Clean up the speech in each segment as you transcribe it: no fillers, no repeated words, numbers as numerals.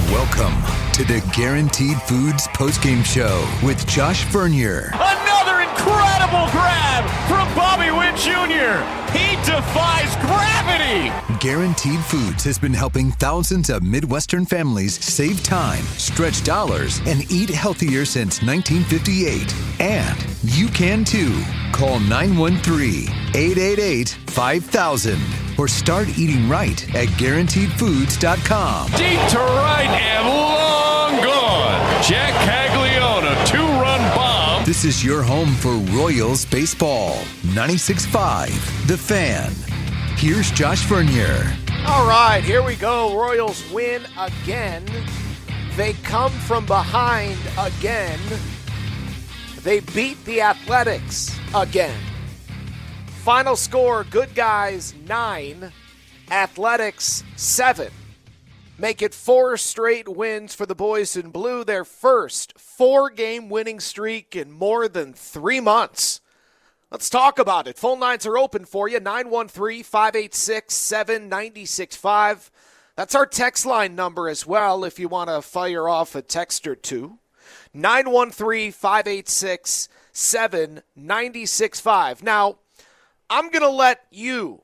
Welcome to the Guaranteed Foods postgame show with Josh Vernier. Another incredible grab from Bobby Witt Jr. He defies gravity. Guaranteed Foods has been helping thousands of Midwestern families save time, stretch dollars, and eat healthier since 1958. And you can too. Call 913-888-5000 or start eating right at GuaranteedFoods.com. Deep to right and long gone. Jack Caglione, a two-run bomb. This is your home for Royals baseball. 96.5, The Fan. Here's Josh Vernier. All right, here we go. Royals win again. They come from behind again. They beat the Athletics again. Final score, Good Guys 9, Athletics 7. Make it 4 straight wins for the boys in blue, their first 4-game winning streak in more than 3 months. Let's talk about it. Phone lines are open for you, 913-586-7965. That's our text line number as well if you want to fire off a text or two. 913-586-7965. Now, I'm going to let you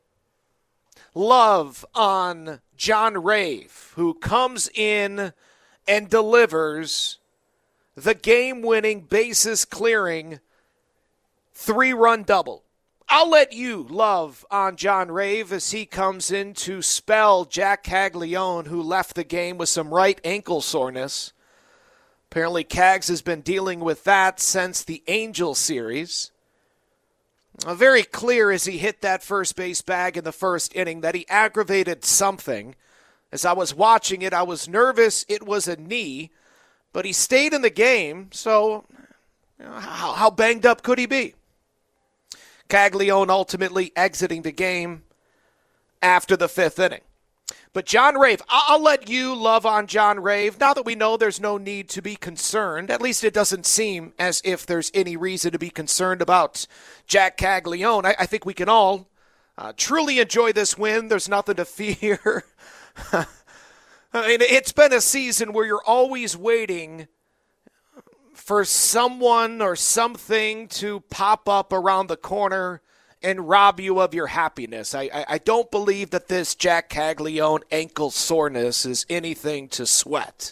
love on John Rave, who comes in and delivers the game-winning, bases-clearing 3-run double. I'll let you love on John Rave as he comes in to spell Jack Caglione, who left the game with some right ankle soreness. Apparently, Cags has been dealing with that since the Angel series. Very clear as he hit that first base bag in the first inning that he aggravated something. As I was watching it, I was nervous it was a knee, but he stayed in the game, so how banged up could he be? Caglione ultimately exiting the game after the 5th inning. But John Rave, I'll let you love on John Rave. Now that we know there's no need to be concerned, at least it doesn't seem as if there's any reason to be concerned about Jack Caglione. I think we can all truly enjoy this win. There's nothing to fear. I mean, it's been a season where you're always waiting for someone or something to pop up around the corner and rob you of your happiness. I don't believe that this Jack Caglione ankle soreness is anything to sweat.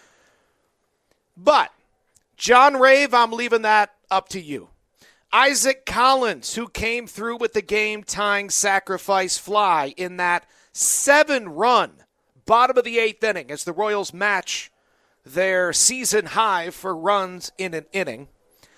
But, John Rave, I'm leaving that up to you. Isaac Collins, who came through with the game-tying sacrifice fly in that 7-run bottom of the 8th inning as the Royals match their season high for runs in an inning.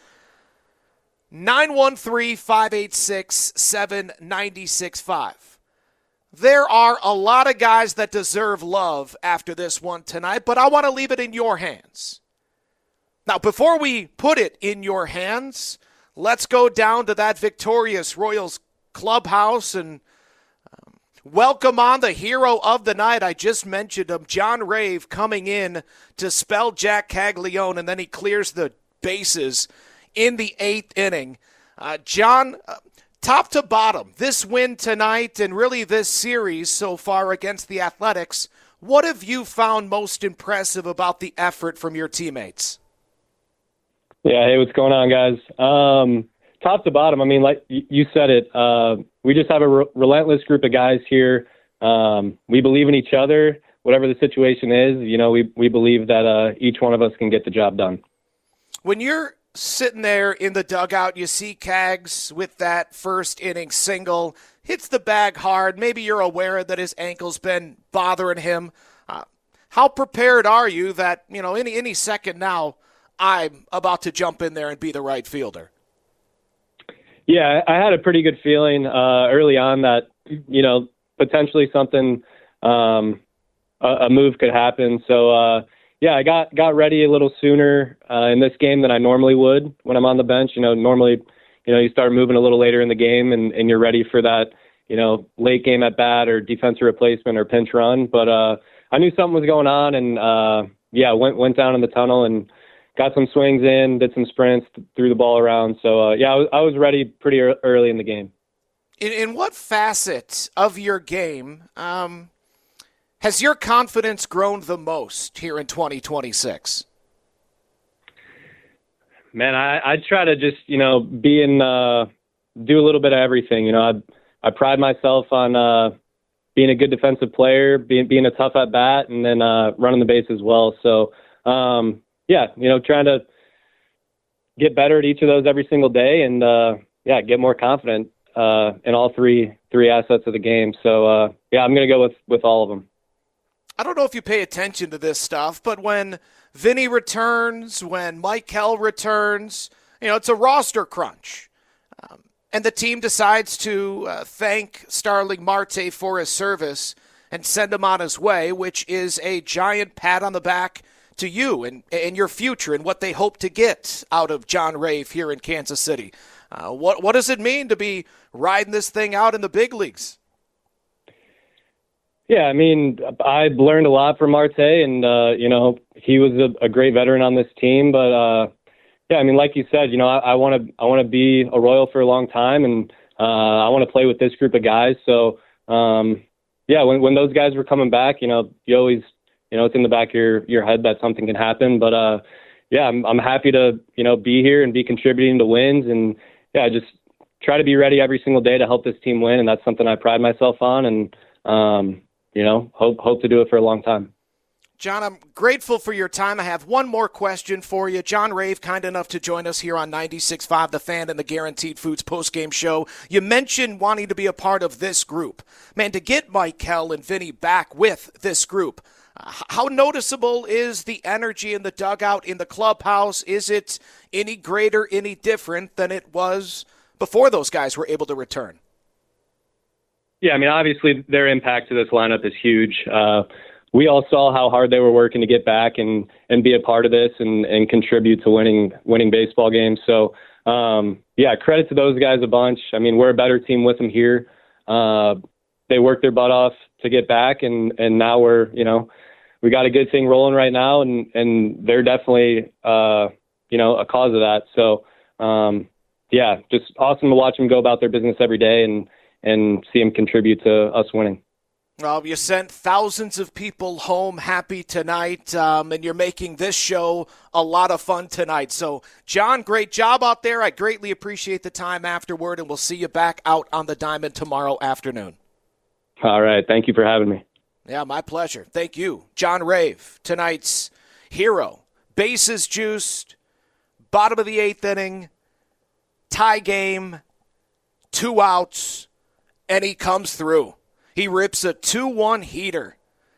913-586-7965. There are a lot of guys that deserve love after this one tonight, but I want to leave it in your hands. Now, before we put it in your hands, let's go down to that victorious Royals clubhouse and welcome on the hero of the night. I just mentioned him, John Rave, coming in to spell Jack Caglione, and then he clears the bases in the 8th inning. John, top to bottom, this win tonight and really this series so far against the Athletics, what have you found most impressive about the effort from your teammates? Yeah, hey, what's going on, guys? Top to bottom, I mean, like you said it, we just have a relentless group of guys here. We believe in each other, whatever the situation is. You know, we believe that each one of us can get the job done. When you're sitting there in the dugout, you see Cags with that first inning single, hits the bag hard. Maybe you're aware that his ankle's been bothering him. How prepared are you that, you know, any second now I'm about to jump in there and be the right fielder? Yeah, I had a pretty good feeling early on that, you know, potentially something, a move could happen. So, yeah, I got ready a little sooner in this game than I normally would when I'm on the bench. You know, normally, you know, you start moving a little later in the game and you're ready for that, you know, late game at bat or defensive replacement or pinch run. But I knew something was going on and, yeah, went down in the tunnel and got some swings in, did some sprints, threw the ball around. So, yeah, I was ready pretty early in the game. In what facet of your game has your confidence grown the most here in 2026? Man, I try to just, do a little bit of everything. I pride myself on being a good defensive player, being a tough at bat, and then running the base as well. So, trying to get better at each of those every single day, and get more confident in all three assets of the game. So, I'm going to go with all of them. I don't know if you pay attention to this stuff, but when Vinny returns, when Michael returns, it's a roster crunch. And the team decides to thank Starling Marte for his service and send him on his way, which is a giant pat on the back to you and your future and what they hope to get out of John Rave here in Kansas City. What does it mean to be riding this thing out in the big leagues? Yeah, I mean, I learned a lot from Marte, and, he was a great veteran on this team. But, like you said, I want to be a Royal for a long time, and I want to play with this group of guys. So, when those guys were coming back, you always, it's in the back of your head that something can happen. But, I'm happy to, be here and be contributing to wins. And, just try to be ready every single day to help this team win. And that's something I pride myself on. And, hope to do it for a long time. John, I'm grateful for your time. I have one more question for you. John Rave, kind enough to join us here on 96.5 The Fan and the Guaranteed Foods postgame show. You mentioned wanting to be a part of this group. Man, to get Michael and Vinny back with this group, how noticeable is the energy in the dugout, in the clubhouse? Is it any greater, any different than it was before those guys were able to return? Yeah, I mean, obviously their impact to this lineup is huge. We all saw how hard they were working to get back and be a part of this and contribute to winning baseball games. So, credit to those guys a bunch. I mean, we're a better team with them here. They worked their butt off to get back, and now we got a good thing rolling right now, and they're definitely, a cause of that. So, just awesome to watch them go about their business every day and see them contribute to us winning. Well, you sent thousands of people home happy tonight, and you're making this show a lot of fun tonight. So, John, great job out there. I greatly appreciate the time afterward, and we'll see you back out on the diamond tomorrow afternoon. All right. Thank you for having me. Yeah, my pleasure. Thank you. John Rave, tonight's hero. Bases juiced, bottom of the eighth inning, tie game, 2 outs, and he comes through. He rips a 2-1 heater,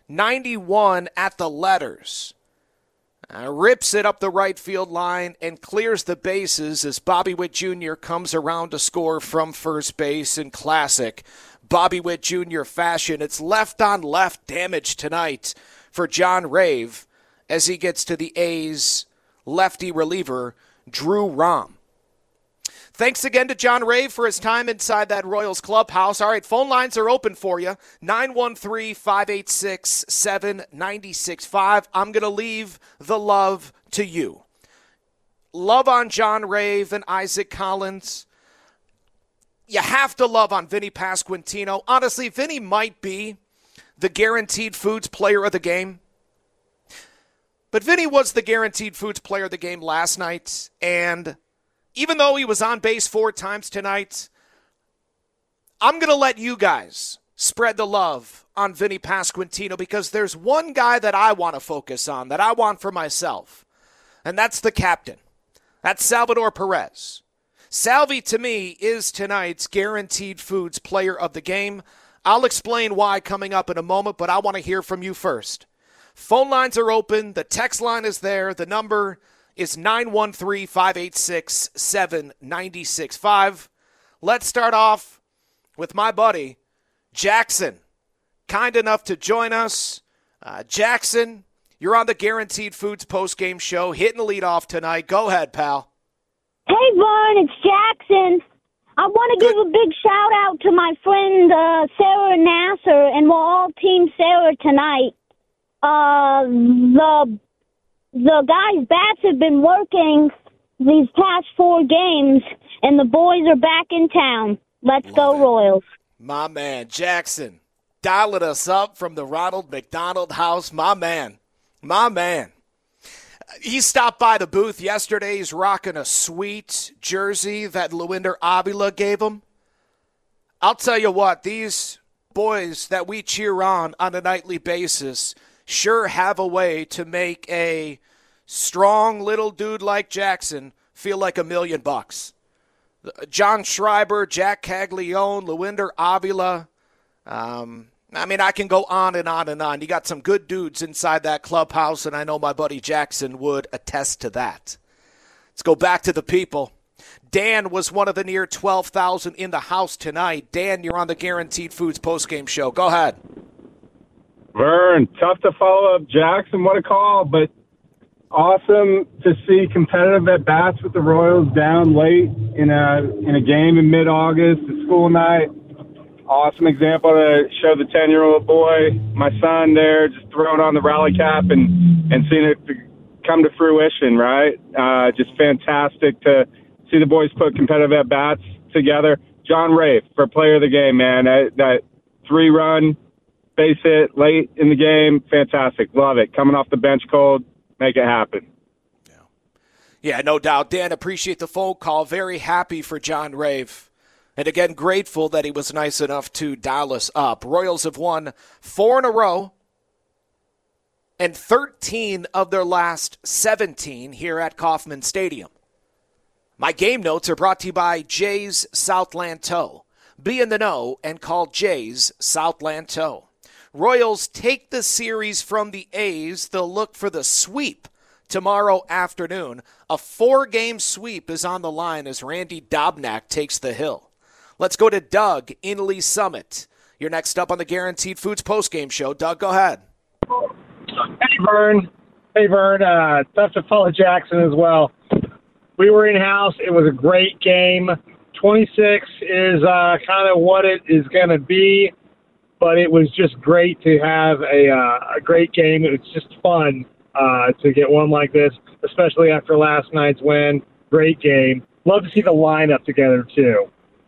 91 at the letters, rips it up the right field line and clears the bases as Bobby Witt Jr. comes around to score from first base in classic Bobby Witt Jr. fashion. It's left-on-left damage tonight for John Rave as he gets to the A's lefty reliever, Drew Rom. Thanks again to John Rave for his time inside that Royals clubhouse. All right, phone lines are open for you, 913-586-7965. I'm going to leave the love to you. Love on John Rave and Isaac Collins. You have to love on Vinny Pasquantino. Honestly, Vinny might be the Guaranteed Foods player of the game. But Vinny was the Guaranteed Foods player of the game last night, and even though he was on base 4 times tonight, I'm going to let you guys spread the love on Vinny Pasquantino because there's one guy that I want to focus on, that I want for myself, and that's the captain. That's Salvador Perez. Salvi, to me, is tonight's Guaranteed Foods player of the game. I'll explain why coming up in a moment, but I want to hear from you first. Phone lines are open. The text line is there. The number is 913-586-7965. Let's start off with my buddy, Jackson. Kind enough to join us. Jackson, you're on the Guaranteed Foods postgame show, hitting the lead off tonight. Go ahead, pal. Hey, Vern, it's Jackson. I want to give a big shout-out to my friend Sarah Nasser, and we're all Team Sarah tonight. The guys' bats have been working these past 4 games, and the boys are back in town. Let's go Royals. My man, Jackson. dialing us up from the Ronald McDonald House. My man. He stopped by the booth yesterday. He's rocking a sweet jersey that Luinder Avila gave him. I'll tell you what, these boys that we cheer on a nightly basis sure have a way to make a strong little dude like Jackson feel like $1 million. John Schreiber, Jack Caglione, Luinder Avila. I can go on and on and on. You got some good dudes inside that clubhouse, and I know my buddy Jackson would attest to that. Let's go back to the people. Dan was one of the near 12,000 in the house tonight. Dan, you're on the Guaranteed Foods postgame show. Go ahead. Vern, tough to follow up Jackson. What a call, but awesome to see competitive at-bats with the Royals down late in a game in mid-August, a school night. Awesome example to show the 10-year-old boy, my son there, just throwing on the rally cap and seeing it come to fruition, right? Just fantastic to see the boys put competitive at-bats together. John Rafe for player of the game, man. That 3-run base hit late in the game, fantastic. Love it. Coming off the bench cold, make it happen. Yeah, no doubt. Dan, appreciate the phone call. Very happy for John Rafe. And again, grateful that he was nice enough to dial us up. Royals have won 4 in a row and 13 of their last 17 here at Kauffman Stadium. My game notes are brought to you by Jay's Southland Tow. Be in the know and call Jay's Southland Tow. Royals take the series from the A's. They'll look for the sweep tomorrow afternoon. A 4-game sweep is on the line as Randy Dobnak takes the hill. Let's go to Doug in Lee Summit. You're next up on the Guaranteed Foods postgame show. Doug, go ahead. Hey, Vern. Tough to follow Jackson as well. We were in-house. It was a great game. 26 is kind of what it is going to be, but it was just great to have a great game. It was just fun to get one like this, especially after last night's win. Great game. Love to see the lineup together, too.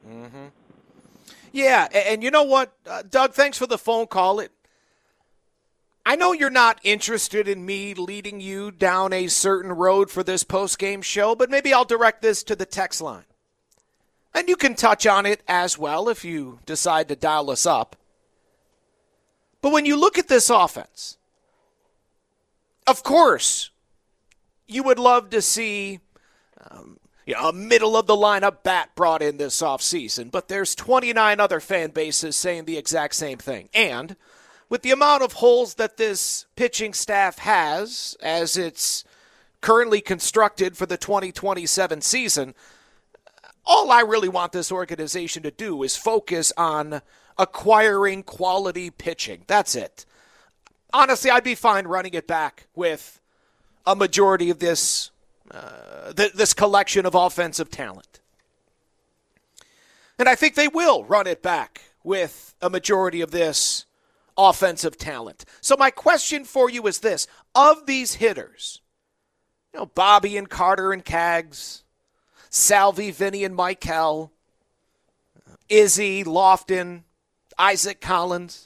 Yeah, and you know what, Doug, thanks for the phone call. I know you're not interested in me leading you down a certain road for this post-game show, but maybe I'll direct this to the text line. And you can touch on it as well if you decide to dial us up. But when you look at this offense, of course, you would love to see a middle-of-the-lineup bat brought in this offseason, but there's 29 other fan bases saying the exact same thing. And with the amount of holes that this pitching staff has, as it's currently constructed for the 2027 season, all I really want this organization to do is focus on acquiring quality pitching. That's it. Honestly, I'd be fine running it back with a majority of this this collection of offensive talent. And I think they will run it back with a majority of this offensive talent. So my question for you is this. Of these hitters, Bobby and Carter and Cags, Salvi, Vinny and Michael, Izzy, Lofton, Isaac Collins,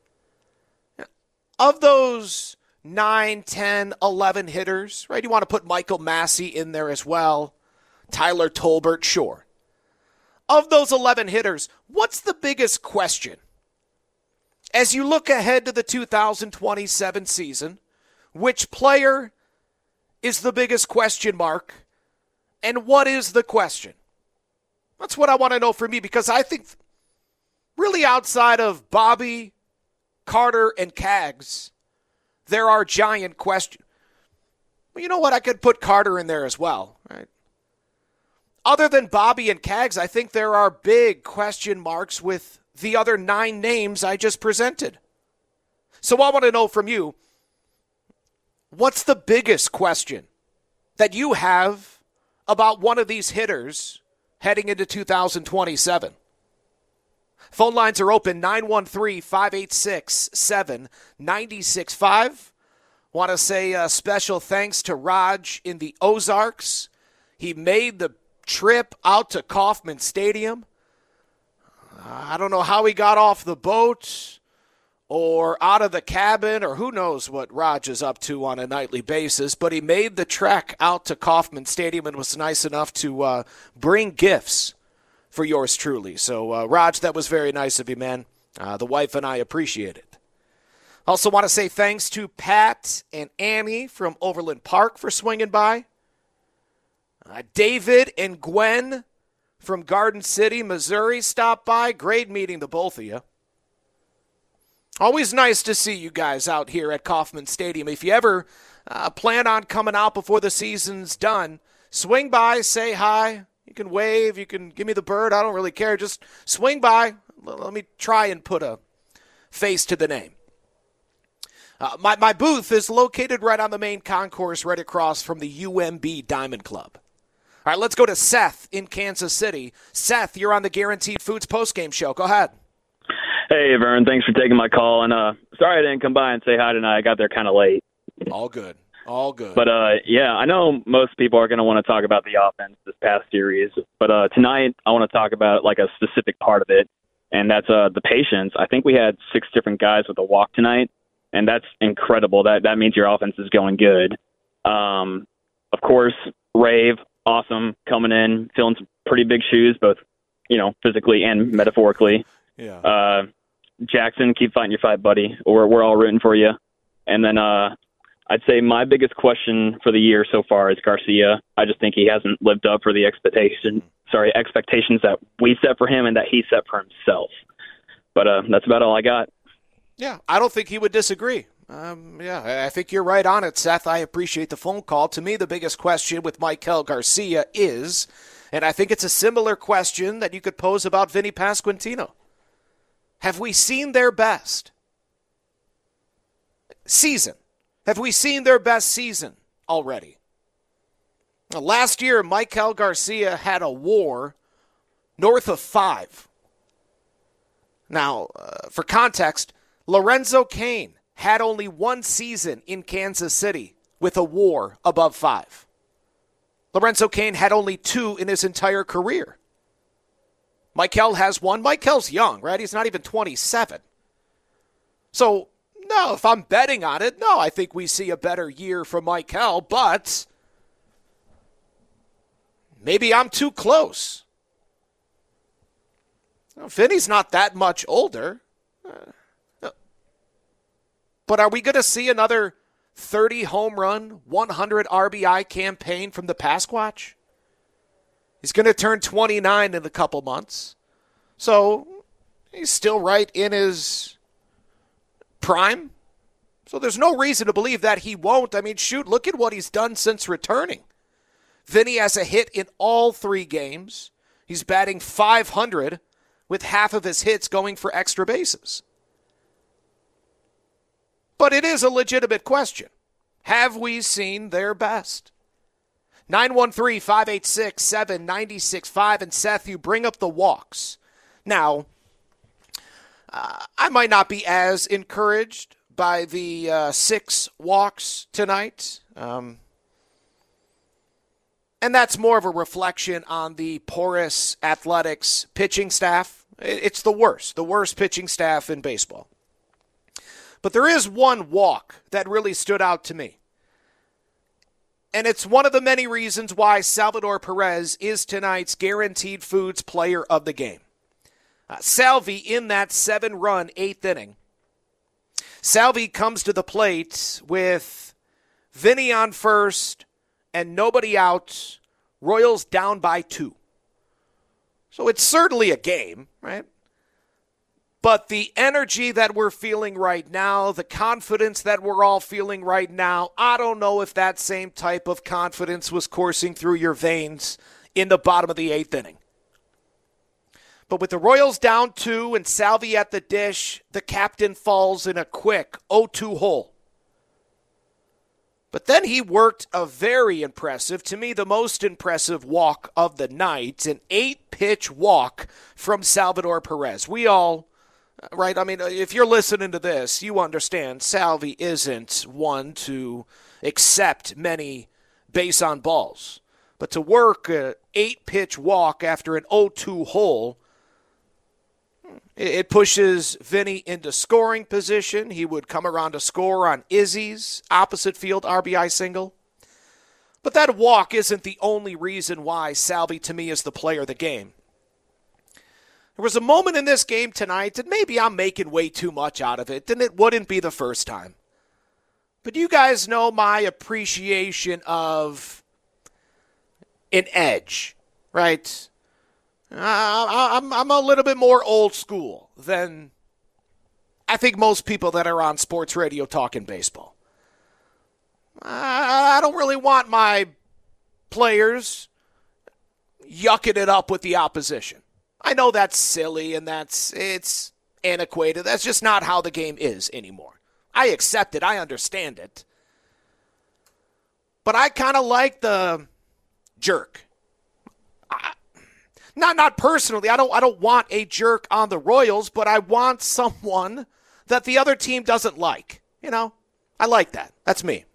of those 9, 10, 11 hitters, right? You want to put Michael Massey in there as well. Tyler Tolbert, sure. Of those 11 hitters, what's the biggest question? As you look ahead to the 2027 season, which player is the biggest question mark? And what is the question? That's what I want to know from you, because I think really outside of Bobby, Carter, and Cags, there are giant questions. Well, you know what? I could put Carter in there as well, right? Other than Bobby and Cags, I think there are big question marks with the other 9 names I just presented. So I want to know from you, what's the biggest question that you have about one of these hitters heading into 2027? Phone lines are open, 913-586-7965. Want to say a special thanks to Raj in the Ozarks. He made the trip out to Kauffman Stadium. I don't know how he got off the boat or out of the cabin, or who knows what Raj is up to on a nightly basis, but he made the trek out to Kauffman Stadium and was nice enough to bring gifts for yours truly. So, Raj, that was very nice of you, man. The wife and I appreciate it. Also want to say thanks to Pat and Annie from Overland Park for swinging by. David and Gwen from Garden City, Missouri stopped by. Great meeting the both of you. Always nice to see you guys out here at Kauffman Stadium. If you ever plan on coming out before the season's done, swing by, say hi. You can wave, you can give me the bird. I don't really care. Just swing by. Let me try and put a face to the name. My booth is located right on the main concourse, right across from the UMB Diamond Club. All right, let's go to Seth in Kansas City. Seth, you're on the Guaranteed Foods postgame show. Go ahead. Hey, Vern, thanks for taking my call. And sorry I didn't come by and say hi tonight. I got there kind of late. All good. All good. But, yeah, I know most people are going to want to talk about the offense this past series. But tonight I want to talk about, like, a specific part of it, and that's the patience. I think we had 6 different guys with a walk tonight, and that's incredible. That means your offense is going good. Of course, Rave, awesome, coming in, filling some pretty big shoes, both, physically and metaphorically. Yeah. Jackson, keep fighting your fight, buddy. We're all rooting for you. And then I'd say my biggest question for the year so far is Garcia. I just think he hasn't lived up for the expectations that we set for him and that he set for himself. But that's about all I got. Yeah, I don't think he would disagree. I think you're right on it, Seth. I appreciate the phone call. To me, the biggest question with Maikel Garcia is, and I think it's a similar question that you could pose about Vinny Pasquantino. Have we seen their best season? Have we seen their best season already? Last year, Maikel Garcia had a WAR north of 5. Now, for context, Lorenzo Cain had only 1 season in Kansas City with a WAR above 5. Lorenzo Cain had only 2 in his entire career. Maikel has 1. Maikel's young, right? He's not even 27. So, no, if I'm betting on it, no, I think we see a better year from Maikel, but maybe I'm too close. Vinny's not that much older. But are we going to see another 30 home run, 100 RBI campaign from the Pasquatch? He's going to turn 29 in a couple months. So he's still right in his prime. So there's no reason to believe that he won't. I mean, shoot, look at what he's done since returning. Vinny has a hit in all 3 games. He's batting .500 with half of his hits going for extra bases. But it is a legitimate question. Have we seen their best? 913-586-7965. And Seth, you bring up the walks. Now, I might not be as encouraged by the 6 walks tonight. And that's more of a reflection on the porous Athletics pitching staff. It's the worst pitching staff in baseball. But there is one walk that really stood out to me. And it's one of the many reasons why Salvador Perez is tonight's Guaranteed Foods Player of the Game. Salvi in that 7-run 8th inning. Salvi comes to the plate with Vinny on first and nobody out. Royals down by 2. So it's certainly a game, right? But the energy that we're feeling right now, the confidence that we're all feeling right now, I don't know if that same type of confidence was coursing through your veins in the bottom of the 8th inning. But with the Royals down 2 and Salvi at the dish, the captain falls in a quick 0-2 hole. But then he worked a very impressive, to me the most impressive walk of the night, an 8-pitch walk from Salvador Perez. We all... Right, I mean, if you're listening to this, you understand Salvi isn't one to accept many base on balls. But to work an 8-pitch walk after an 0-2 hole, It pushes Vinny into scoring position. He would come around to score on Izzy's opposite field RBI single. But that walk isn't the only reason why Salvy, to me, is the player of the game. There was a moment in this game tonight, and maybe I'm making way too much out of it, and it wouldn't be the first time. But you guys know my appreciation of an edge, right? I'm a little bit more old school than I think most people that are on sports radio talking baseball. I don't really want my players yucking it up with the opposition. I know that's silly and it's antiquated. That's just not how the game is anymore. I accept it. I understand it. But I kind of like the jerk. Not personally. I don't want a jerk on the Royals, but I want someone that the other team doesn't like. You know, I like that. That's me.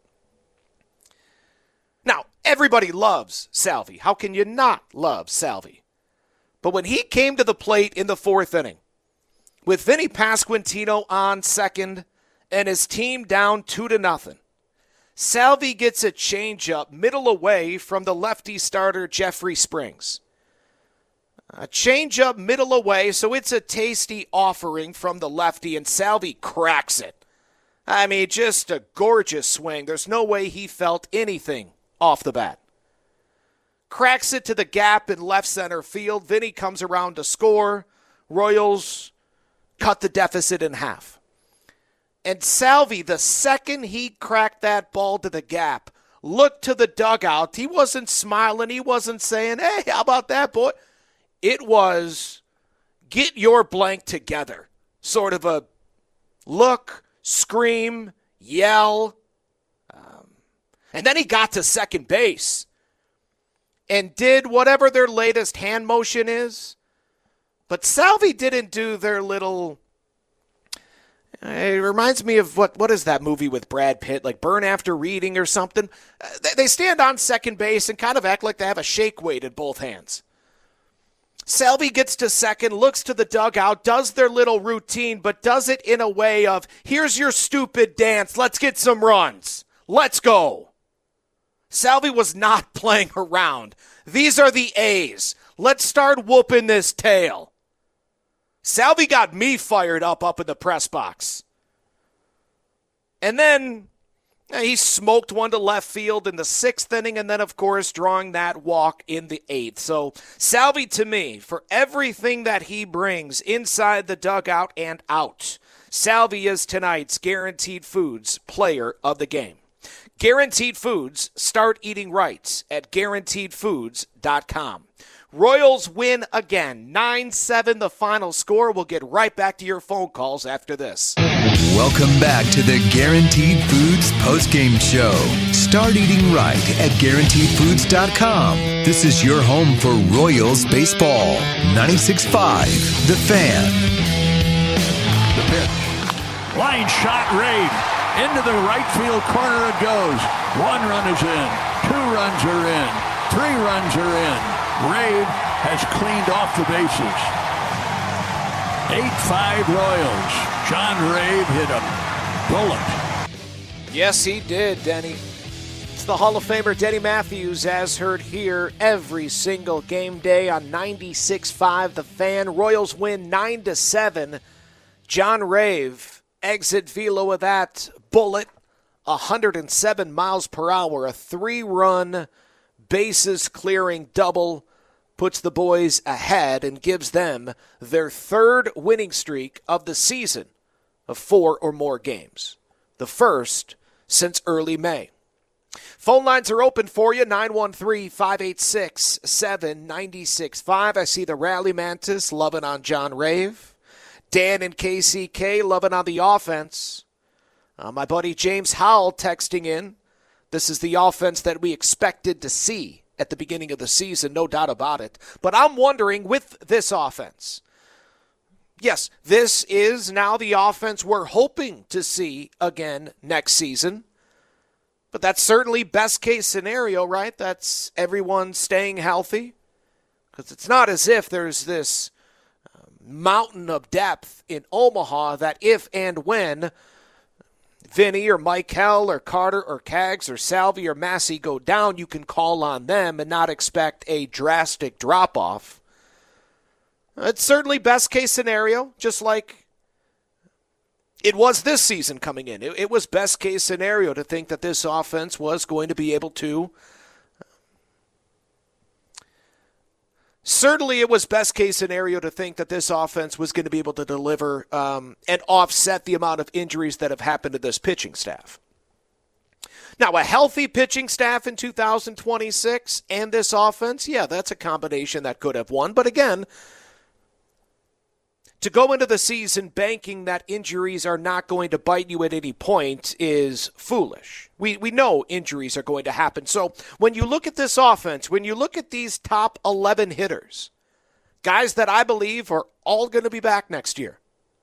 Now, everybody loves Salvy. How can you not love Salvy? But when he came to the plate in the fourth inning, with Vinny Pasquantino on second and his team down 2-0, Salvy gets a changeup middle away from the lefty starter Jeffrey Springs. A changeup middle away, so it's a tasty offering from the lefty, and Salvy cracks it. I mean, just a gorgeous swing. There's no way he felt anything off the bat. Cracks it to the gap in left center field. Vinny comes around to score. Royals cut the deficit in half. And Salvy, the second he cracked that ball to the gap, looked to the dugout. He wasn't smiling. He wasn't saying, hey, how about that, boy? It was get your blank together. Sort of a look, scream, yell. And then he got to second base and did whatever their latest hand motion is. But Salvy didn't do their little... It reminds me of what is that movie with Brad Pitt, like Burn After Reading or something? They stand on second base and kind of act like they have a shake weight in both hands. Salvy gets to second, looks to the dugout, does their little routine, but does it in a way of, here's your stupid dance, let's get some runs. Let's go. Salvy was not playing around. These are the A's. Let's start whooping this tail. Salvy got me fired up in the press box. And then he smoked one to left field in the sixth inning, and then, of course, drawing that walk in the eighth. So Salvy, to me, for everything that he brings inside the dugout and out, Salvy is tonight's Guaranteed Foods Player of the Game. Guaranteed Foods, start eating right at GuaranteedFoods.com. Royals win again, 9-7 the final score. We'll get right back to your phone calls after this. Welcome back to the Guaranteed Foods postgame show. Start eating right at GuaranteedFoods.com. This is your home for Royals baseball. 96.5, The Fan. The pitch. Line shot, Rave. Into the right field corner it goes. 1 run is in. 2 runs are in. 3 runs are in. Rave has cleaned off the bases. 8-5 Royals. John Rave hit a bullet. Yes, he did, Denny. It's the Hall of Famer Denny Matthews, as heard here every single game day on 96.5 The Fan. Royals win 9-7. John Rave exit velo with that bullet, 107 miles per hour, a 3-run bases clearing double, puts the boys ahead and gives them their 3rd winning streak of the season of 4 or more games, the first since early May. Phone lines are open for you, 913-586-7965. I see the Rally Mantis loving on John Rave. Dan and KCK loving on the offense. My buddy James Howell texting in. This is the offense that we expected to see at the beginning of the season, no doubt about it. But I'm wondering, with this offense, yes, this is now the offense we're hoping to see again next season. But that's certainly best case scenario, right? That's everyone staying healthy. Because it's not as if there's this mountain of depth in Omaha that if and when Vinny or Michael or Carter or Kaggs or Salvi or Massey go down, you can call on them and not expect a drastic drop-off. It's certainly best case scenario, just like it was this season coming in. It was best case scenario to think that this offense was going to be able to. Certainly it was best case scenario to think that this offense was going to be able to deliver and offset the amount of injuries that have happened to this pitching staff. Now, a healthy pitching staff in 2026 and this offense, yeah, that's a combination that could have won. But again, to go into the season banking that injuries are not going to bite you at any point is foolish. We know injuries are going to happen. So when you look at this offense, when you look at these top 11 hitters, guys that I believe are all going to be back next year,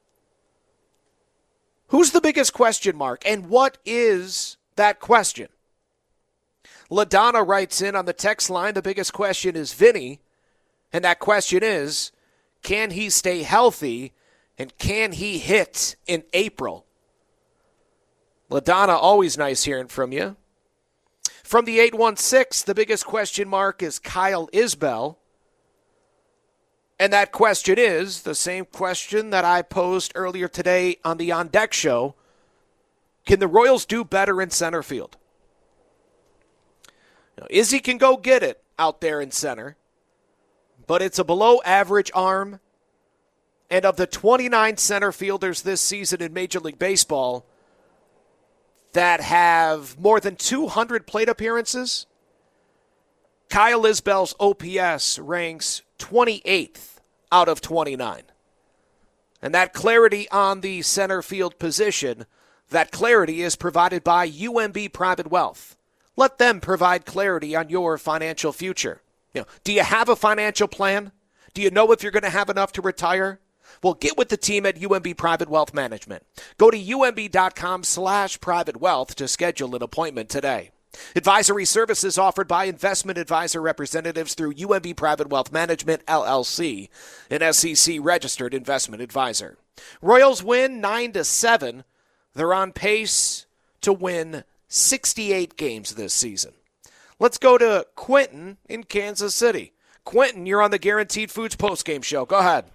who's the biggest question mark, and what is that question? LaDonna writes in on the text line, the biggest question is Vinny, and that question is, can he stay healthy, and can he hit in April? LaDonna, always nice hearing from you. From the 816, the biggest question mark is Kyle Isbell. And that question is the same question that I posed earlier today on the On Deck show. Can the Royals do better in center field? Now, Izzy can go get it out there in center, but it's a below-average arm. And of the 29 center fielders this season in Major League Baseball that have more than 200 plate appearances, Kyle Isbell's OPS ranks 28th out of 29. And that clarity on the center field position, that clarity is provided by UMB Private Wealth. Let them provide clarity on your financial future. Do you have a financial plan? Do you know if you're going to have enough to retire? Well, get with the team at UMB Private Wealth Management. Go to umb.com/private wealth to schedule an appointment today. Advisory services offered by investment advisor representatives through UMB Private Wealth Management, LLC, an SEC-registered investment advisor. Royals win 9-7. They're on pace to win 68 games this season. Let's go to Quentin in Kansas City. Quentin, you're on the Guaranteed Foods postgame show. Go ahead.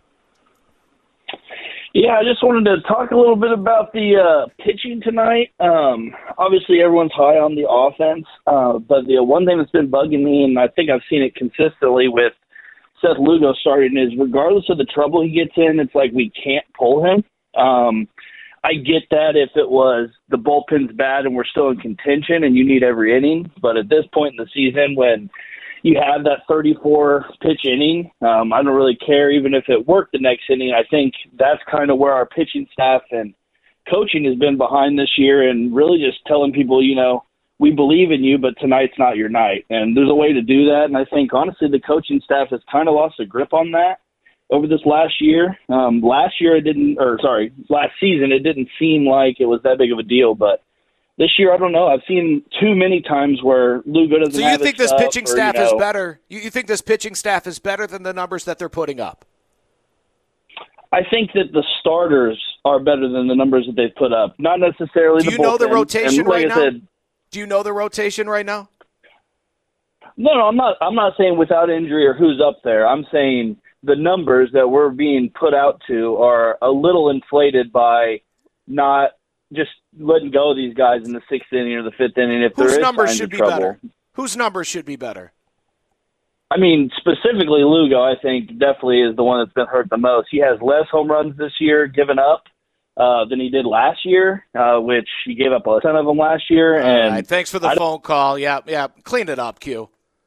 Yeah, I just wanted to talk a little bit about the pitching tonight. Obviously, everyone's high on the offense, but the one thing that's been bugging me, and I think I've seen it consistently with Seth Lugo starting, is regardless of the trouble he gets in, it's like we can't pull him. I get that if it was the bullpen's bad and we're still in contention and you need every inning, but at this point in the season when you have that 34-pitch inning, I don't really care even if it worked the next inning. I think that's kind of where our pitching staff and coaching has been behind this year, and really just telling people, we believe in you, but tonight's not your night. And there's a way to do that, and I think, honestly, the coaching staff has kind of lost a grip on that over this last year. Last season, it didn't seem like it was that big of a deal, but this year, I don't know. I've seen too many times where Lugo doesn't have his stuff. So you think this pitching staff is better? You think this pitching staff is better than the numbers that they're putting up? I think that the starters are better than the numbers that they've put up. Not necessarily the bullpen. Do you know the rotation right now? Do you know the rotation right now? No, I'm not saying without injury or who's up there. I'm saying the numbers that we're being put out to are a little inflated by not just letting go of these guys in the sixth inning or the fifth inning if there is signs of trouble. Better? Whose numbers should be better? I mean, specifically Lugo, I think, definitely is the one that's been hurt the most. He has less home runs this year given up than he did last year, which he gave up a ton of them last year. And all right, thanks for the phone call. Yeah, clean it up, Q.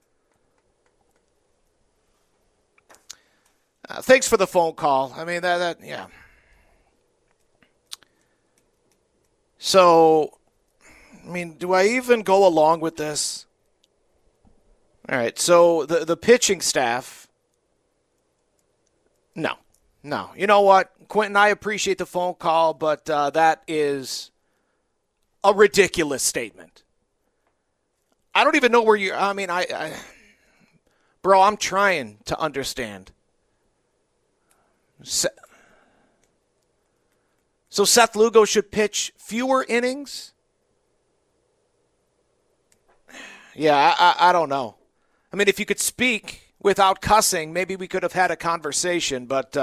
Thanks for the phone call. I mean, yeah. So, I mean, do I even go along with this? All right, so the pitching staff, no. You know what, Quentin, I appreciate the phone call, but that is a ridiculous statement. I don't even know where you – bro, I'm trying to understand. So Seth Lugo should pitch fewer innings? Yeah, I don't know. I mean, if you could speak without cussing, maybe we could have had a conversation, but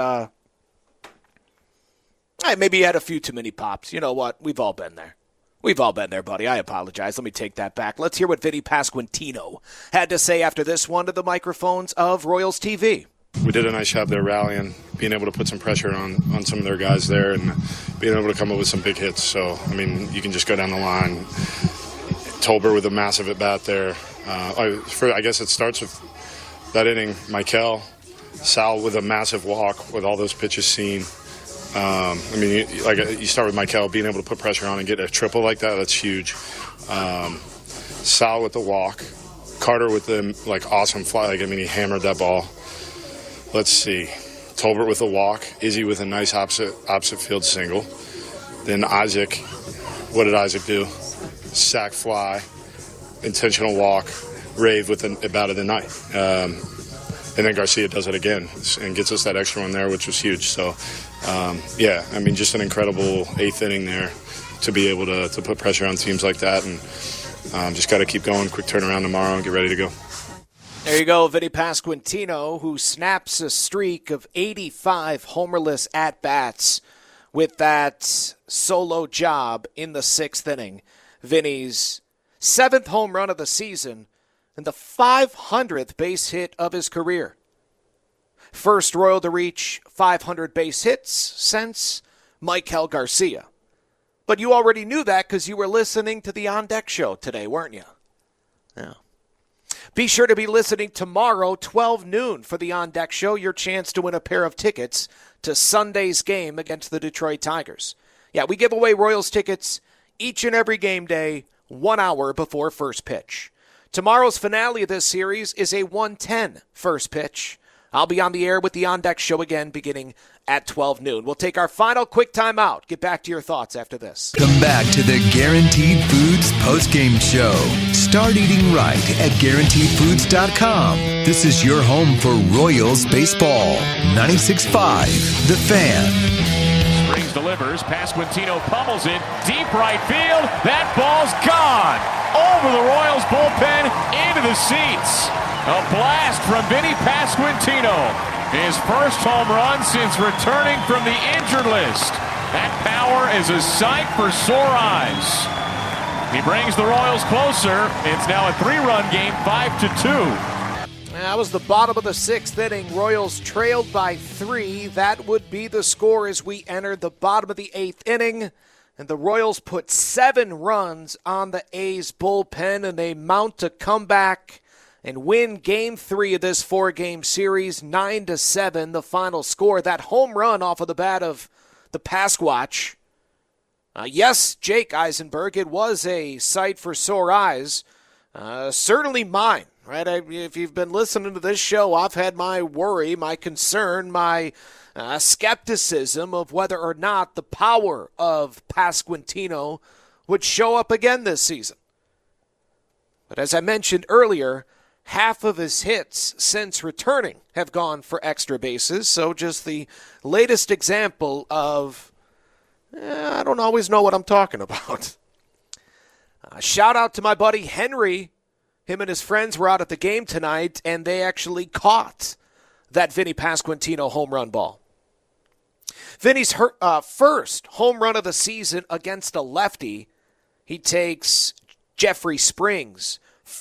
maybe you had a few too many pops. You know what? We've all been there. We've all been there, buddy. I apologize. Let me take that back. Let's hear what Vinny Pasquantino had to say after this one to the microphones of Royals TV. We did a nice job there rallying, being able to put some pressure on some of their guys there and being able to come up with some big hits. So, I mean, you can just go down the line. Tolbert with a massive at-bat there. I guess it starts with that inning. Michael, Sal with a massive walk with all those pitches seen. I mean, you start with Michael being able to put pressure on and get a triple like that. That's huge. Sal with the walk. Carter with the awesome fly. He hammered that ball. Let's see. Tolbert with a walk. Izzy with a nice opposite field single. Then Isaac. What did Isaac do? Sack fly. Intentional walk. Rave with an at-bat of the night. And then Garcia does it again and gets us that extra one there, which was huge. So, just an incredible eighth inning there to be able to put pressure on teams like that. And just got to keep going. Quick turnaround tomorrow and get ready to go. There you go, Vinny Pasquantino, who snaps a streak of 85 homerless at-bats with that solo job in the 6th inning. Vinny's 7th home run of the season and the 500th base hit of his career. First Royal to reach 500 base hits since Michael Garcia. But you already knew that because you were listening to the On Deck show today, weren't you? Yeah. Be sure to be listening tomorrow, 12 noon, for the On Deck show, your chance to win a pair of tickets to Sunday's game against the Detroit Tigers. Yeah, we give away Royals tickets each and every game day, 1 hour before first pitch. Tomorrow's finale of this series is a 1:10 first pitch. I'll be on the air with the On Deck show again beginning at 12 noon. We'll take our final quick time out. Get back to your thoughts after this. Come back to the Guaranteed Foods postgame show. Start eating right at GuaranteedFoods.com. This is your home for Royals baseball. 96.5, The Fan. Springs delivers. Pasquantino pummels it. Deep right field. That ball's gone. Over the Royals bullpen, into the seats. A blast from Vinny Pasquantino. His first home run since returning from the injured list. That power is a sight for sore eyes. He brings the Royals closer. It's now a 3-run game, 5-2. That was the bottom of the 6th inning. Royals trailed by 3. That would be the score as we entered the bottom of the 8th inning. And the Royals put 7 runs on the A's bullpen, and they mount a comeback and win Game 3 of this 4-game series, 9-7, the final score. That home run off of the bat of the Pasquatch. Yes, Jake Eisenberg, it was a sight for sore eyes. Certainly mine, right? If you've been listening to this show, I've had my worry, my concern, my skepticism of whether or not the power of Pasquantino would show up again this season. But as I mentioned earlier, half of his hits since returning have gone for extra bases, so just the latest example of, I don't always know what I'm talking about. Shout out to my buddy Henry. Him and his friends were out at the game tonight, and they actually caught that Vinny Pasquantino home run ball. Vinny's first home run of the season against a lefty. He takes Jeffrey Springs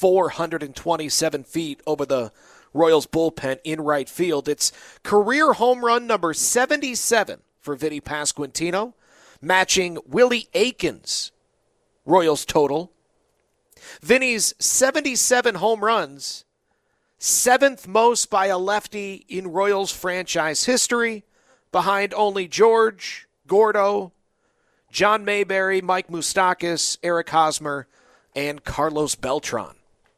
427 feet over the Royals bullpen in right field. It's career home run number 77 for Vinny Pasquantino, matching Willie Aikens' Royals total. Vinny's 77 home runs, 7th most by a lefty in Royals franchise history, behind only George, Gordo, John Mayberry, Mike Moustakas, Eric Hosmer, and Carlos Beltran.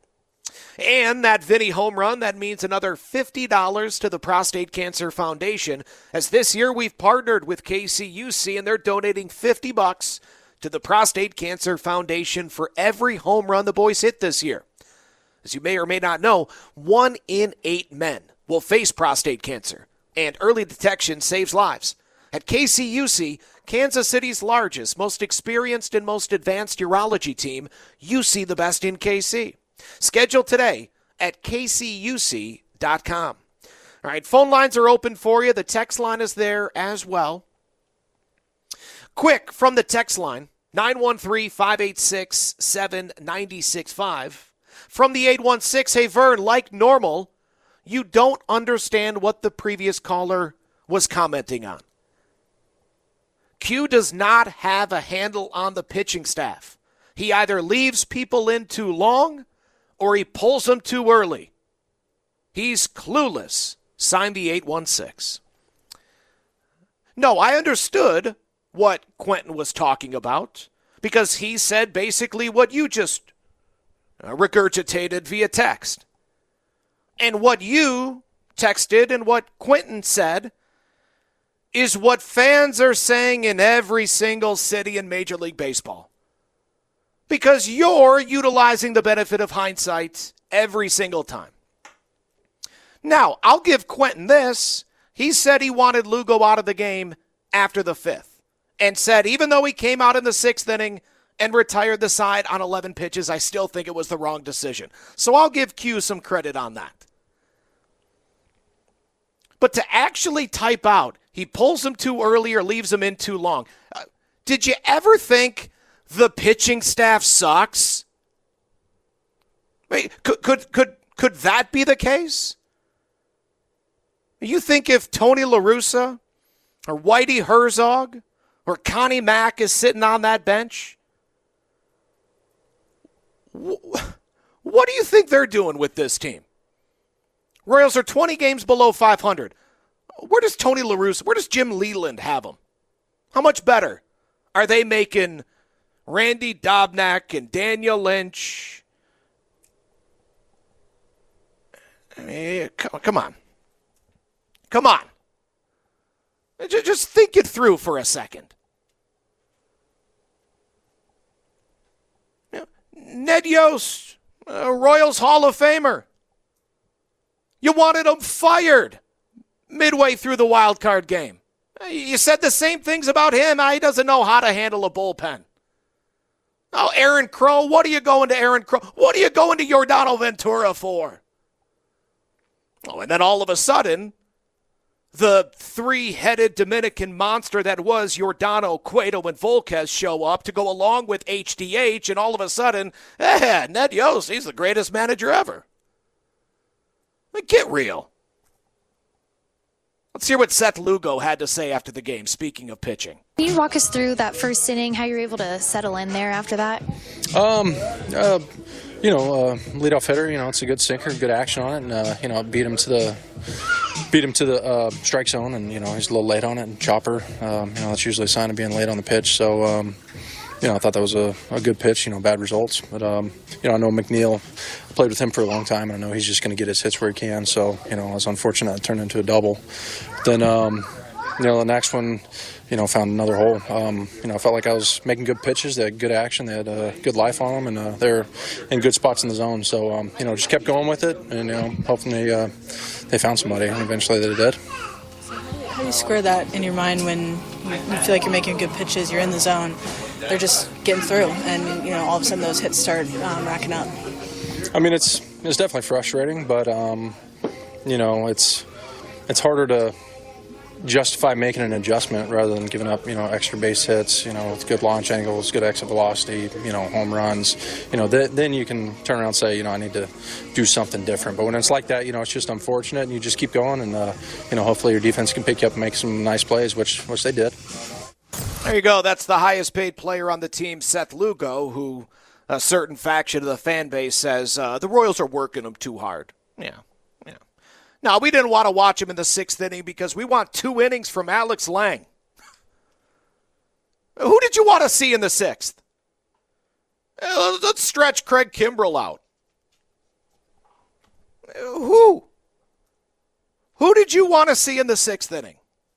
And that Vinny home run, that means another $50 to the Prostate Cancer Foundation, as this year we've partnered with KCUC and they're donating $50 to the Prostate Cancer Foundation for every home run the boys hit this year. As you may or may not know, 1 in 8 men will face prostate cancer And early detection saves lives. At KCUC, Kansas City's largest, most experienced, and most advanced urology team, you see the best in KC. Schedule today at kcuc.com. All right, phone lines are open for you. The text line is there as well. Quick from the text line, 913-586-7965. From the 816, hey, Vern, like normal, you don't understand what the previous caller was commenting on. Q does not have a handle on the pitching staff. He either leaves people in too long or he pulls them too early. He's clueless. Signed the 816. No, I understood what Quentin was talking about because he said basically what you just regurgitated via text. And what you texted and what Quentin said is what fans are saying in every single city in Major League Baseball. Because you're utilizing the benefit of hindsight every single time. Now, I'll give Quentin this. He said he wanted Lugo out of the game after the 5th. And said even though he came out in the 6th inning and retired the side on 11 pitches, I still think it was the wrong decision. So I'll give Q some credit on that. But to actually type out, he pulls him too early or leaves him in too long. Did you ever think the pitching staff sucks? Wait, could that be the case? You think if Tony La Russa or Whitey Herzog or Connie Mack is sitting on that bench, what do you think they're doing with this team? Royals are 20 games below 500. Where does Tony La Russa, where does Jim Leland have them? How much better are they making Randy Dobnak and Daniel Lynch? I mean, come on. Come on. Just think it through for a second. Ned Yost, Royals Hall of Famer. You wanted him fired midway through the wild card game. You said the same things about him. He doesn't know how to handle a bullpen. Oh, Aaron Crow, what are you going to Aaron Crow? What are you going to Yordano Ventura for? Oh, and then all of a sudden, the three-headed Dominican monster that was Yordano, Cueto, and Volquez show up to go along with HDH, and all of a sudden, Ned Yost, he's the greatest manager ever. Get real. Let's hear what Seth Lugo had to say after the game, speaking of pitching. Can you walk us through that first inning, how you were able to settle in there after that? Leadoff hitter, it's a good sinker, good action on it, and, beat him to the strike zone, and, he's a little late on it, and chopper, that's usually a sign of being late on the pitch, so, I thought that was a good pitch, bad results, but, I know McNeil, played with him for a long time, and I know he's just going to get his hits where he can, so, it was unfortunate it turned into a double. Then, the next one, found another hole. I felt like I was making good pitches. They had good action. They had good life on them, and they're in good spots in the zone. So, just kept going with it, and, hoping they found somebody, and eventually they did. How do you square that in your mind when you feel like you're making good pitches, you're in the zone, they're just getting through, and, all of a sudden those hits start racking up? I mean, it's definitely frustrating, but, it's harder to justify making an adjustment rather than giving up, extra base hits, with good launch angles, good exit velocity, home runs, then you can turn around and say, I need to do something different. But when it's like that, it's just unfortunate, and you just keep going, and, hopefully your defense can pick you up and make some nice plays, which they did. There you go. That's the highest paid player on the team, Seth Lugo, who a certain faction of the fan base says the Royals are working him too hard. Yeah. Now, we didn't want to watch him in the 6th inning because we want 2 innings from Alex Lang. Who did you want to see in the 6th? Let's stretch Craig Kimbrell out. Who? Who did you want to see in the 6th inning?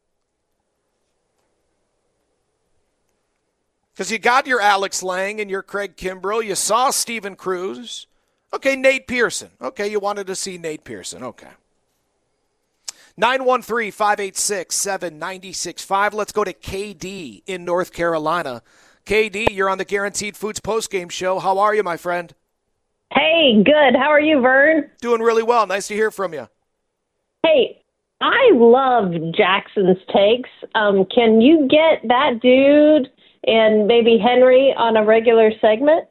Because you got your Alex Lang and your Craig Kimbrell. You saw Steven Cruz. Okay, Nate Pearson. Okay, you wanted to see Nate Pearson. Okay. 913-586-7965. Let's go to KD in North Carolina. KD, you're on the Guaranteed Foods postgame show. How are you, my friend? Hey, good. How are you, Vern? Doing really well. Nice to hear from you. Hey, I love Jackson's takes. Can you get that dude and maybe Henry on a regular segment?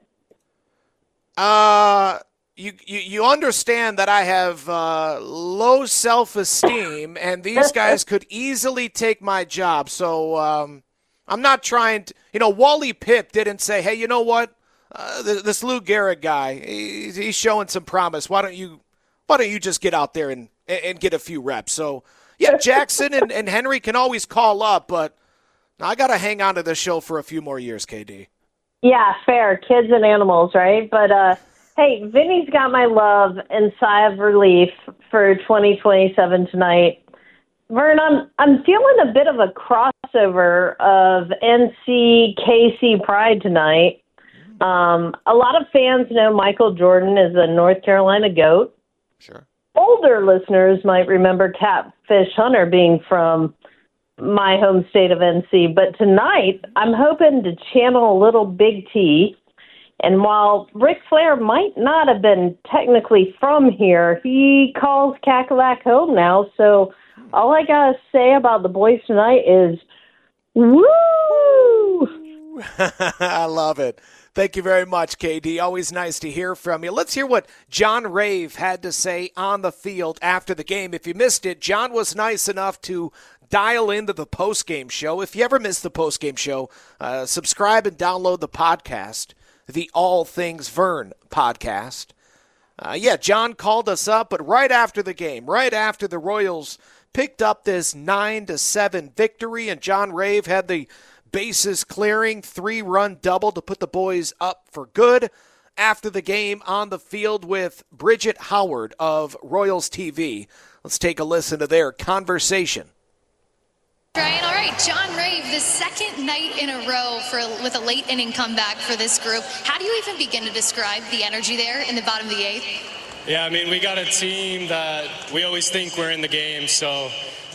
You understand that I have low self-esteem, and these guys could easily take my job. So I'm not trying to, Wally Pipp didn't say, hey, you know what? This Lou Gehrig guy, he's showing some promise. Why don't you just get out there and get a few reps? So, yeah, Jackson and Henry can always call up, but I got to hang on to this show for a few more years, KD. Yeah, fair. Kids and animals, right? But, hey, Vinny's got my love and sigh of relief for 2027 tonight. Vern, I'm feeling a bit of a crossover of NC KC pride tonight. A lot of fans know Michael Jordan is a North Carolina GOAT. Sure. Older listeners might remember Catfish Hunter being from my home state of NC. But tonight, I'm hoping to channel a little Big T. And while Ric Flair might not have been technically from here, he calls Cackalack home now. So all I got to say about the boys tonight is, woo! I love it. Thank you very much, KD. Always nice to hear from you. Let's hear what John Rave had to say on the field after the game. If you missed it, John was nice enough to dial into the postgame show. If you ever missed the postgame show, subscribe and download the podcast, the All Things Vern podcast. John called us up, but right after the game, right after the Royals picked up this 9-7 victory, and John Rave had the bases clearing 3-run double to put the boys up for good. After the game on the field with Bridget Howard of Royals TV. Let's take a listen to their conversation. Brian, all right, John Rave, the second night in a row with a late inning comeback for this group. How do you even begin to describe the energy there in the bottom of the eighth? Yeah, I mean, we got a team that we always think we're in the game, so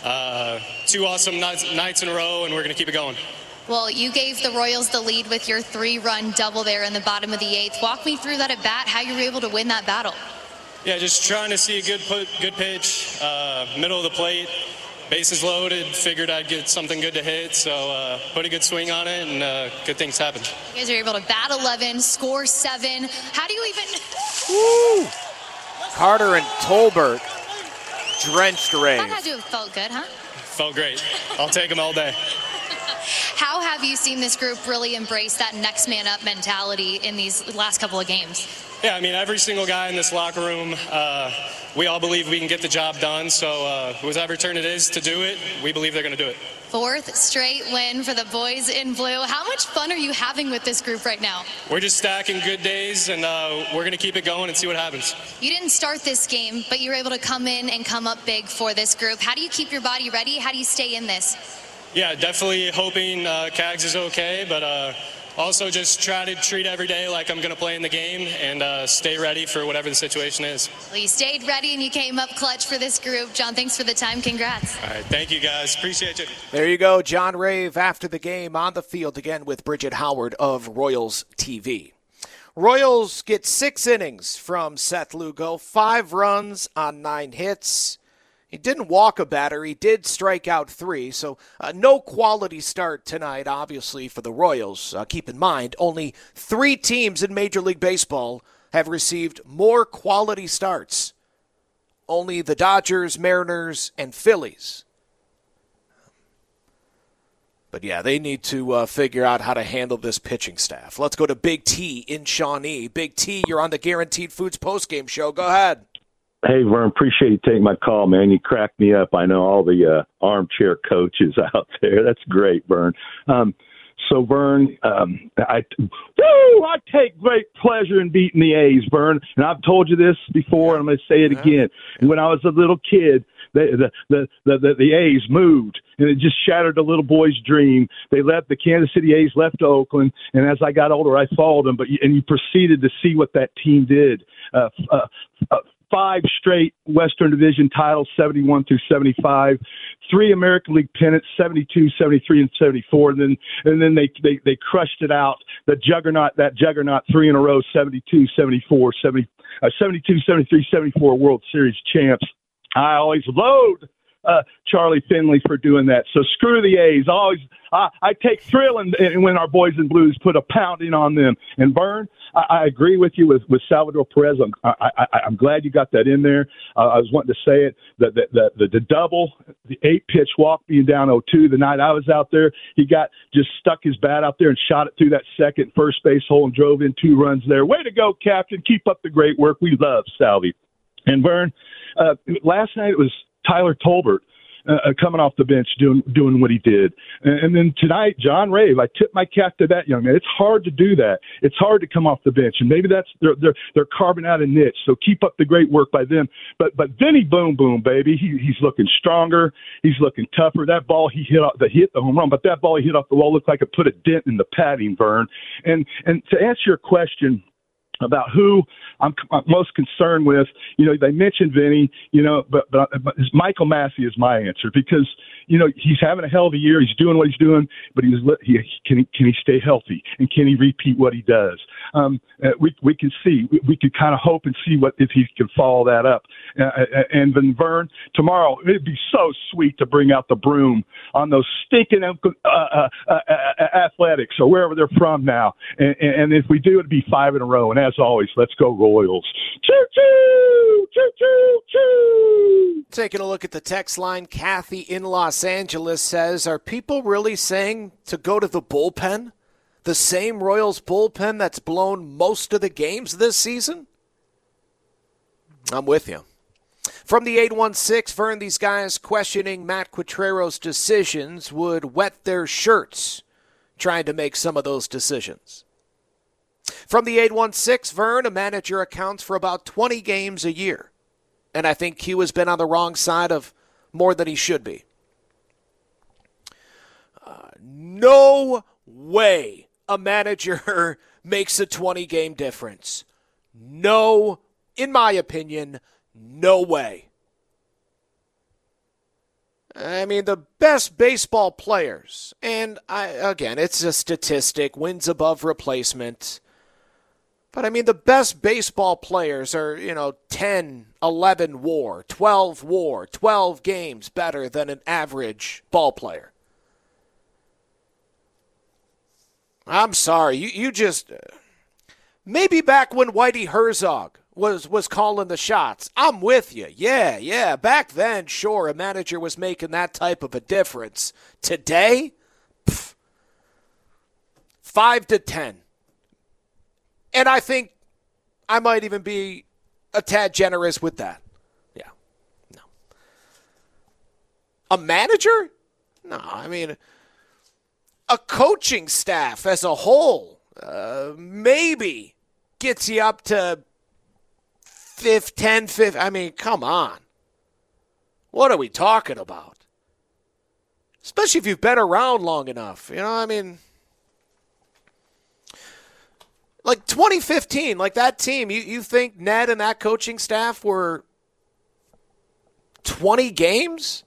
2 awesome nights in a row, and we're going to keep it going. Well, you gave the Royals the lead with your 3-run double there in the bottom of the eighth. Walk me through that at bat, how you were able to win that battle. Yeah, just trying to see a good pitch, middle of the plate, bases loaded, figured I'd get something good to hit, so put a good swing on it, and good things happened. You guys are able to bat 11, score 7. How do you even... Woo! Carter and Tolbert drenched Rave. That had to have felt good, huh? Felt great. I'll take them all day. How have you seen this group really embrace that next man up mentality in these last couple of games? Yeah, I mean, every single guy in this locker room, we all believe we can get the job done. So whoever turn it is to do it, we believe they're going to do it. 4th straight win for the boys in blue. How much fun are you having with this group right now? We're just stacking good days, and we're going to keep it going and see what happens. You didn't start this game, but you were able to come in and come up big for this group. How do you keep your body ready? How do you stay in this? Yeah, definitely hoping Cags is okay, but also just try to treat every day like I'm going to play in the game and stay ready for whatever the situation is. Well, you stayed ready and you came up clutch for this group. John, thanks for the time. Congrats. All right, thank you, guys. Appreciate you. There you go, John Rave after the game on the field again with Bridget Howard of Royals TV. Royals get 6 innings from Seth Lugo, 5 runs on 9 hits. He didn't walk a batter. He did strike out 3, so no quality start tonight, obviously, for the Royals. Keep in mind, only 3 teams in Major League Baseball have received more quality starts. Only the Dodgers, Mariners, and Phillies. But, yeah, they need to figure out how to handle this pitching staff. Let's go to Big T in Shawnee. Big T, you're on the Guaranteed Foods postgame show. Go ahead. Hey, Vern, appreciate you taking my call, man. You cracked me up. I know all the armchair coaches out there. That's great, Vern. So, Vern, I take great pleasure in beating the A's, Vern. And I've told you this before, and I'm going to say it again. When I was a little kid, the A's moved, and it just shattered the little boy's dream. The Kansas City A's left to Oakland, and as I got older, I followed them. And you proceeded to see what that team did. 5 straight Western Division titles, 71 through 75, 3 American League pennants, 72, 73, and 74. And then they crushed it out. That juggernaut 3 in a row, 72, 74, 72, 73, 74 World Series champs. I always loathe Charlie Finley for doing that. So screw the A's. I take thrill in when our boys in blues put a pounding on them. And Vern, I agree with you with Salvador Perez. I'm glad you got that in there. I was wanting to say it, the double, the 8-pitch walk being down 0-2 the night I was out there. He just stuck his bat out there and shot it through that second first base hole and drove in 2 runs there. Way to go, Captain. Keep up the great work. We love Salvi. And Vern, last night it was Tyler Tolbert coming off the bench doing what he did. And then tonight, John Rave, I tip my cap to that young man. It's hard to do that. It's hard to come off the bench, and maybe that's they're carving out a niche. So keep up the great work by them. But Vinny Boom Boom, baby, he's looking stronger. He's looking tougher. That ball he hit the home run, but that ball he hit off the wall looked like it put a dent in the padding, Vern. And to answer your question about who I'm most concerned with, they mentioned Vinny, but Michael Massey is my answer because, he's having a hell of a year. He's doing what he's doing, but can he stay healthy and can he repeat what he does? We can see, we can kind of hope and see if he can follow that up. And then Vern, tomorrow, it'd be so sweet to bring out the broom on those stinking Athletics or wherever they're from now. And if we do, it'd be 5 in a row. And as always, let's go Royals. Choo-choo! Choo-choo-choo! Taking a look at the text line, Kathy in Los Angeles says, are people really saying to go to the bullpen? The same Royals bullpen that's blown most of the games this season? I'm with you. From the 816, Vern, these guys questioning Matt Quatrero's decisions would wet their shirts trying to make some of those decisions. From the 816, Vern, a manager accounts for about 20 games a year. And I think Q has been on the wrong side of more than he should be. No way a manager makes a 20-game difference. No, in my opinion, no way. I mean, the best baseball players, and again, it's a statistic, wins above replacement. But, I mean, the best baseball players are, 10, 11 WAR, 12 WAR, 12 games better than an average ball player. I'm sorry, you just maybe back when Whitey Herzog was calling the shots. I'm with you. Yeah. Back then, sure, a manager was making that type of a difference. Today, 5 to 10. And I think I might even be a tad generous with that. Yeah. No. A manager? No, I mean, a coaching staff as a whole maybe gets you up to 10, 15. I mean, come on. What are we talking about? Especially if you've been around long enough. I mean, like 2015, like that team, you think Ned and that coaching staff were 20 games?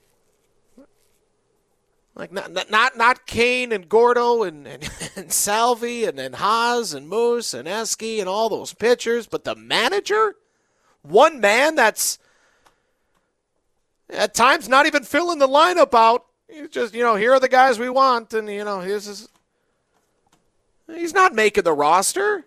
Like not Kane and Gordo and Salvi and Haas and Moose and Eske and all those pitchers, but the manager, one man that's at times not even filling the lineup out. He's just here are the guys we want, and he's not making the roster.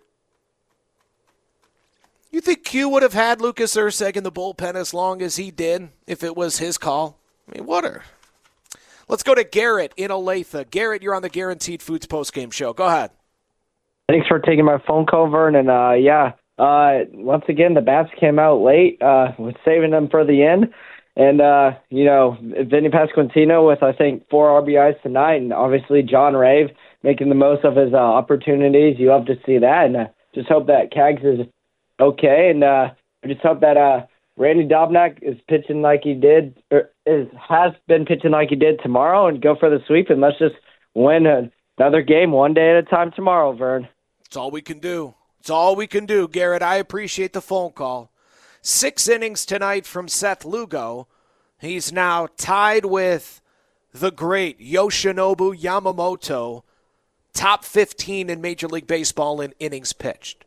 You think Q would have had Lucas Erceg in the bullpen as long as he did if it was his call? I mean, Let's go to Garrett in Olathe. Garrett, you're on the Guaranteed Foods postgame show. Go ahead. Thanks for taking my phone call, Vern. And, once again, the bats came out late with saving them for the end. And, Vinny Pasquantino with, I think, 4 RBIs tonight. And obviously John Rave making the most of his opportunities. You love to see that. And just hope that Cags is okay. And I just hope that Randy Dobnak is pitching like he did, or has been pitching like he did tomorrow, and go for the sweep, and let's just win another game one day at a time tomorrow, Vern. It's all we can do. It's all we can do, Garrett. I appreciate the phone call. 6 innings tonight from Seth Lugo. He's now tied with the great Yoshinobu Yamamoto, top 15 in Major League Baseball in innings pitched.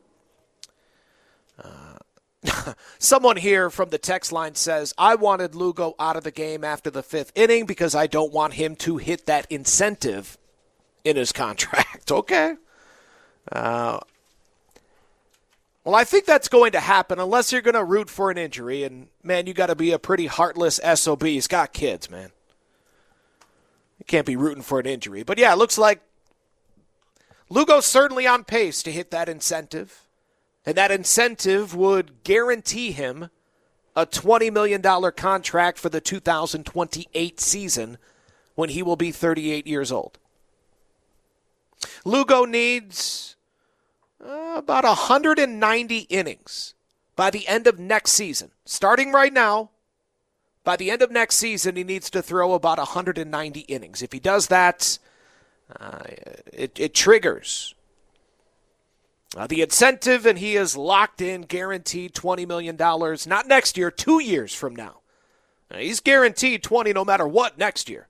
Someone here from the text line says, I wanted Lugo out of the game after the 5th inning because I don't want him to hit that incentive in his contract. Okay. Well, I think that's going to happen unless you're going to root for an injury. And, man, you got to be a pretty heartless SOB. He's got kids, man. You can't be rooting for an injury. But, yeah, it looks like Lugo's certainly on pace to hit that incentive. And that incentive would guarantee him a $20 million contract for the 2028 season when he will be 38 years old. Lugo needs about 190 innings by the end of next season. Starting right now, by the end of next season, he needs to throw about 190 innings. If he does that, it triggers the incentive, and he is locked in, guaranteed $20 million, not next year, 2 years from now. He's guaranteed 20 no matter what next year.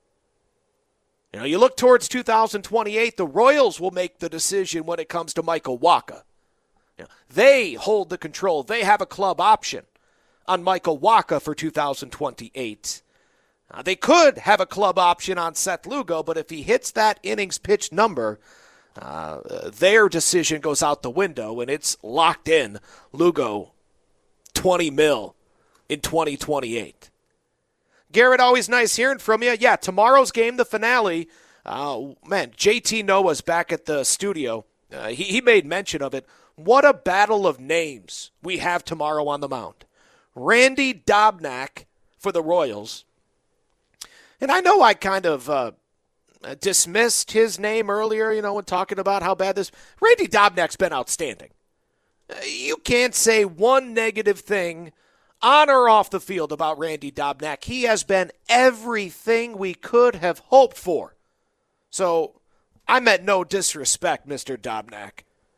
You know, you look towards 2028, the Royals will make the decision when it comes to Michael Wacha. You know, they hold the control. They have a club option on Michael Wacha for 2028. They could have a club option on Seth Lugo, but if he hits that innings pitched number, their decision goes out the window, and it's locked in. Lugo, $20 million in 2028. Garrett, always nice hearing from you. Yeah, tomorrow's game, the finale. Man, JT Noah's back at the studio. He made mention of it. What a battle of names we have tomorrow on the mound. Randy Dobnak for the Royals. And I know I kind of dismissed his name earlier, when talking about how bad this. Randy Dobnak's been outstanding. You can't say one negative thing on or off the field about Randy Dobnak. He has been everything we could have hoped for. So I meant no disrespect, Mr. Dobnak.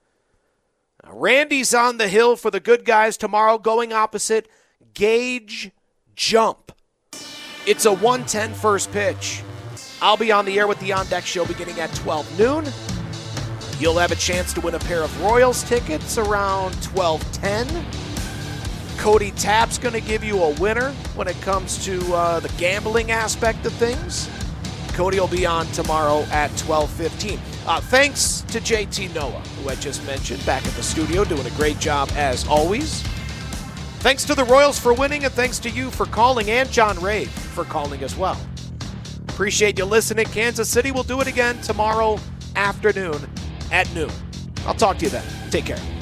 Randy's on the hill for the good guys tomorrow, going opposite Gage Jump. It's a 1:10 first pitch. I'll be on the air with the On Deck Show beginning at 12 noon. You'll have a chance to win a pair of Royals tickets around 12:10. Cody Tapp's going to give you a winner when it comes to the gambling aspect of things. Cody will be on tomorrow at 12:15. Thanks to JT Noah, who I just mentioned, back at the studio, doing a great job as always. Thanks to the Royals for winning, and thanks to you for calling, and John Rave for calling as well. Appreciate you listening. Kansas City will do it again tomorrow afternoon at noon. I'll talk to you then. Take care.